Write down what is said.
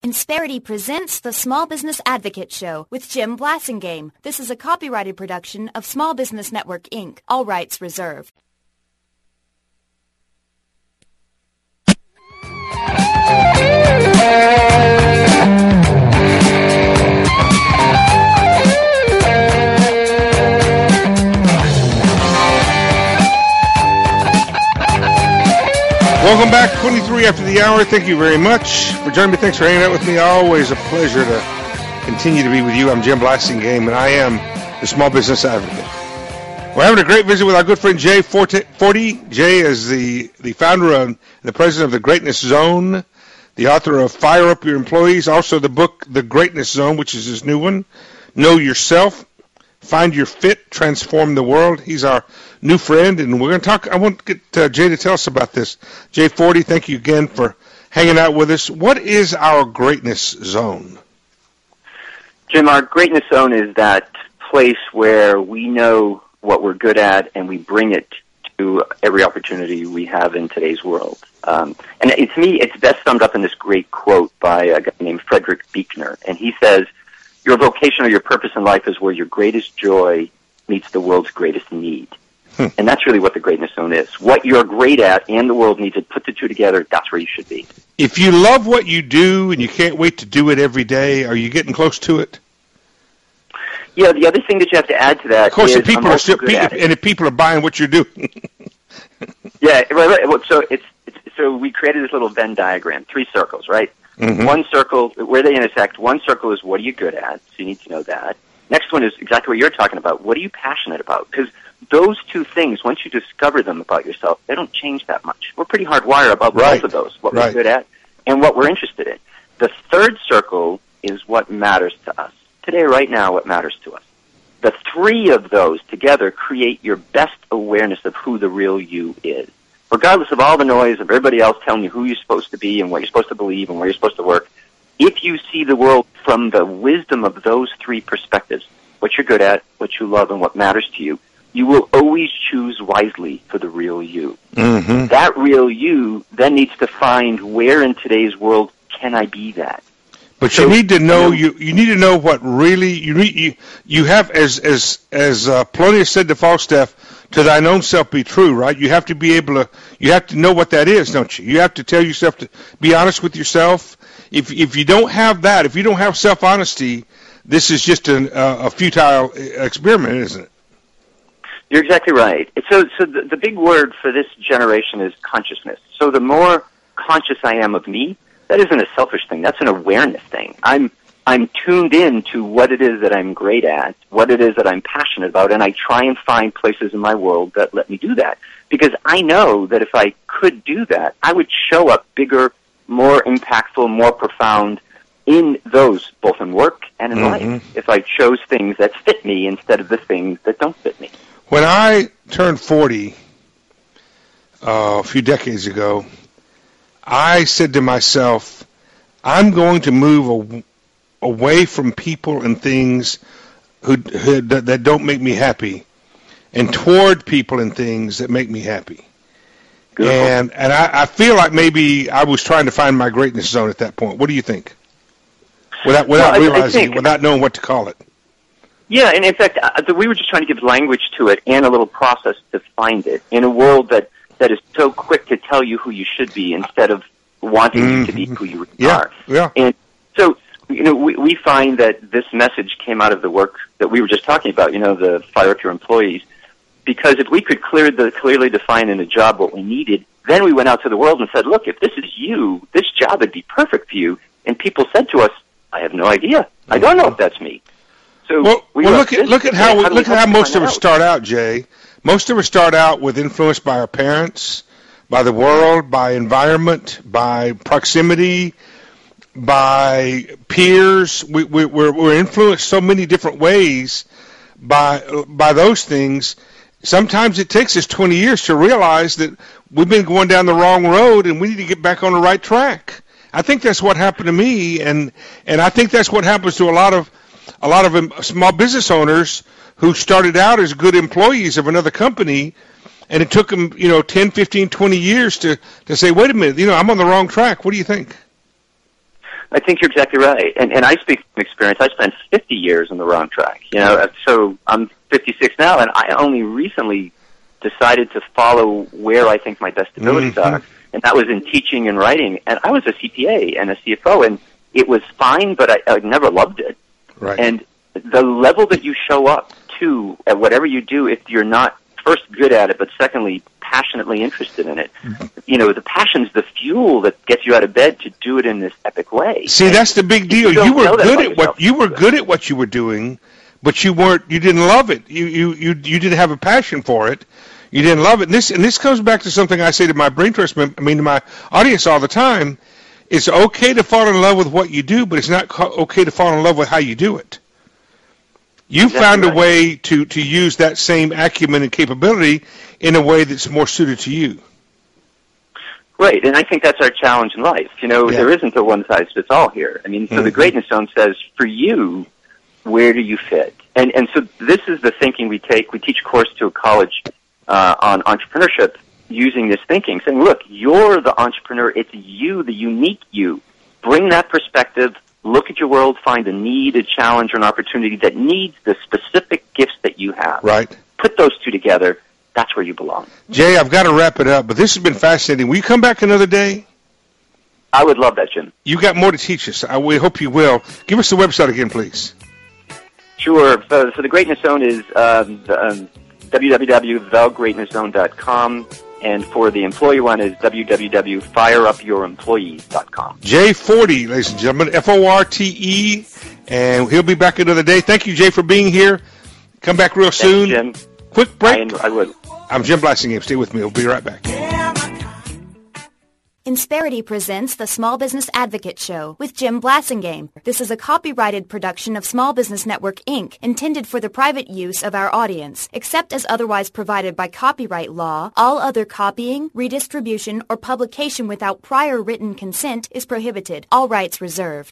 Insperity presents the Small Business Advocate Show with Jim Blasingame. This is a copyrighted production of Small Business Network, Inc. All rights reserved. Welcome back, 23 after the hour. Thank you very much for joining me. Thanks for hanging out with me. Always a pleasure to continue to be with you. I'm Jim Blasingame, and I am the Small Business Advocate. We're having a great visit with our good friend Jay Forte. Jay is the founder and the president of the Greatness Zone, the author of Fire Up Your Employees, also the book The Greatness Zone, which is his new one, Know Yourself, Find Your Fit, Transform the World. He's our new friend, and we're going to talk. I want to get Jay to tell us about this. Jay Forte, thank you again for hanging out with us. What is our Greatness Zone? Jim, our Greatness Zone is that place where we know what we're good at and we bring it to every opportunity we have in today's world. And to me, it's best summed up in this great quote by a guy named Frederick Buechner, and he says, "Your vocation or your purpose in life is where your greatest joy meets the world's greatest need." And that's really what the Greatness Zone is. What you're great at and the world needs to put the two together, that's where you should be. If you love what you do and you can't wait to do it every day, are you getting close to it? Yeah, the other thing that you have to add to that of course, is if people are still, and if people are buying what you're doing. Yeah, right. So we created this little Venn diagram, 3 circles, right? Mm-hmm. One circle, where they intersect, one circle is what are you good at, so you need to know that. Next one is exactly what you're talking about. What are you passionate about? Because those 2 things, once you discover them about yourself, they don't change that much. We're pretty hardwired about both of those, what we're good at and what we're interested in. The third circle is what matters to us. Today, right now, what matters to us. The 3 of those together create your best awareness of who the real you is. Regardless of all the noise of everybody else telling you who you're supposed to be and what you're supposed to believe and where you're supposed to work, if you see the world from the wisdom of those 3 perspectives, what you're good at, what you love, and what matters to you, you will always choose wisely for the real you. Mm-hmm. That real you then needs to find where in today's world can I be that. But so, you need to know you need to know what really you have as Polonius said to Falstaff, to thine own self be true, right? You have to be able to you have to know what that is, don't you? You have to tell yourself to be honest with yourself. If you don't have that, if you don't have self-honesty, this is just a futile experiment, isn't it? You're exactly right. So the big word for this generation is consciousness. So the more conscious I am of me, that isn't a selfish thing. That's an awareness thing. I'm tuned in to what it is that I'm great at, what it is that I'm passionate about, and I try and find places in my world that let me do that. Because I know that if I could do that, I would show up bigger, more impactful, more profound in those, both in work and in life, if I chose things that fit me instead of the things that don't fit me. When I turned 40 a few decades ago, I said to myself, I'm going to move away from people and things that don't make me happy and toward people and things that make me happy. Beautiful. And I feel like maybe I was trying to find my greatness zone at that point. What do you think? Without realizing it, without knowing what to call it. Yeah, and in fact, we were just trying to give language to it and a little process to find it in a world that is so quick to tell you who you should be instead of wanting you to be who you really are. Yeah. And so, we find that this message came out of the work that we were just talking about, the Fire Up Your Employees, because if we could clearly define in a job what we needed, then we went out to the world and said, look, if this is you, this job would be perfect for you. And people said to us, I have no idea. I don't know if that's me. So look at how most of us start out, Jay. Most of us start out with influence by our parents, by the world, by environment, by proximity, by peers. We're influenced so many different ways by those things. Sometimes it takes us 20 years to realize that we've been going down the wrong road and we need to get back on the right track. I think that's what happened to me, and I think that's what happens to a lot of small business owners who started out as good employees of another company, and it took them 10, 15, 20 years to say, wait a minute, I'm on the wrong track. What do you think? I think you're exactly right. And I speak from experience. I spent 50 years on the wrong track. So I'm 56 now, and I only recently decided to follow where I think my best abilities are. And that was in teaching and writing. And I was a CPA and a CFO, and it was fine, but I never loved it. Right. And the level that you show up to at whatever you do, if you're not first good at it, but secondly passionately interested in it, the passion's the fuel that gets you out of bed to do it in this epic way. See, that's the big deal. You were good at what you were doing, but you didn't love it. You didn't have a passion for it. You didn't love it. And this comes back to something I say to my brain trust, to my audience all the time. It's okay to fall in love with what you do, but it's not okay to fall in love with how you do it. You found a way to use that same acumen and capability in a way that's more suited to you. Right, and I think that's our challenge in life. There isn't a one-size-fits-all here. So the Greatness Zone says, for you, where do you fit? And so this is the thinking we take. We teach a course to a college on entrepreneurship using this thinking, saying, look, you're the entrepreneur. It's you, the unique you. Bring that perspective. Look at your world, find a need, a challenge, or an opportunity that needs the specific gifts that you have. Right. Put those two together. That's where you belong. Jay, I've got to wrap it up, but this has been fascinating. Will you come back another day? I would love that, Jim. You got more to teach us. We hope you will. Give us the website again, please. Sure. So the Greatness Zone is www.thegreatnesszone.com. And for the employee one is www.fireupyouremployees.com. Jay Forte, ladies and gentlemen, Forte, and he'll be back another day. Thank you, Jay, for being here. Come back real soon. Thanks, Jim. Quick break. I would. I'm Jim Blasingame. Stay with me. We'll be right back. Insperity presents the Small Business Advocate Show with Jim Blasingame. This is a copyrighted production of Small Business Network, Inc., intended for the private use of our audience. Except as otherwise provided by copyright law, all other copying, redistribution, or publication without prior written consent is prohibited. All rights reserved.